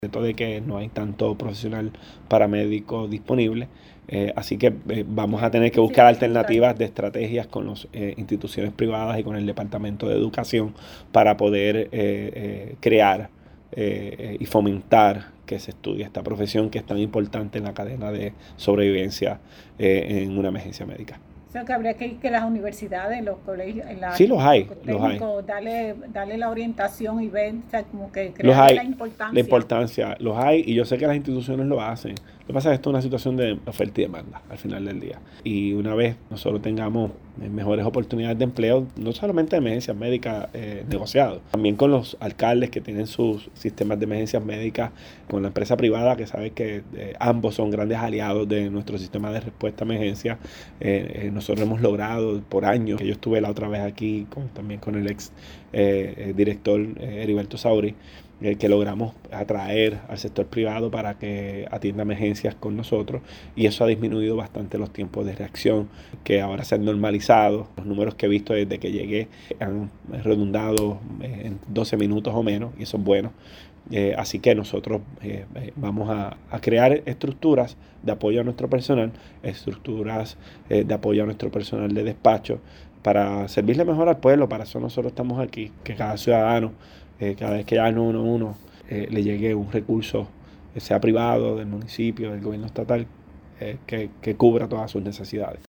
de que no hay tanto profesional paramédico disponible, así que vamos a tener que buscar alternativas de estrategias con las instituciones privadas y con el Departamento de Educación para poder crear y fomentar que se estudie esta profesión que es tan importante en la cadena de sobrevivencia en una emergencia médica. O sea, que habría que las universidades, los colegios, Sí, los hay. darle la orientación y ver, o sea, como que Los crear hay. la importancia. La importancia, los hay, y yo sé que las instituciones lo hacen. Lo que pasa es que esto es una situación de oferta y demanda al final del día. Y una vez nosotros tengamos mejores oportunidades de empleo, no solamente de emergencias médicas negociados, también con los alcaldes que tienen sus sistemas de emergencias médicas, con la empresa privada que sabe que ambos son grandes aliados de nuestro sistema de respuesta a emergencias. Nosotros hemos logrado por años, que yo estuve la otra vez aquí también con el ex director Heriberto Sauri, que logramos atraer al sector privado para que atienda emergencias con nosotros, y eso ha disminuido bastante los tiempos de reacción, que ahora se han normalizado. Los números que he visto desde que llegué han redundado en 12 minutos o menos, y eso es bueno. Así que nosotros vamos a crear estructuras de apoyo a nuestro personal, estructuras de apoyo a nuestro personal de despacho, para servirle mejor al pueblo. Para eso nosotros estamos aquí, que cada ciudadano, cada vez que ya uno le llegue un recurso, sea privado, del municipio, del gobierno estatal, que cubra todas sus necesidades.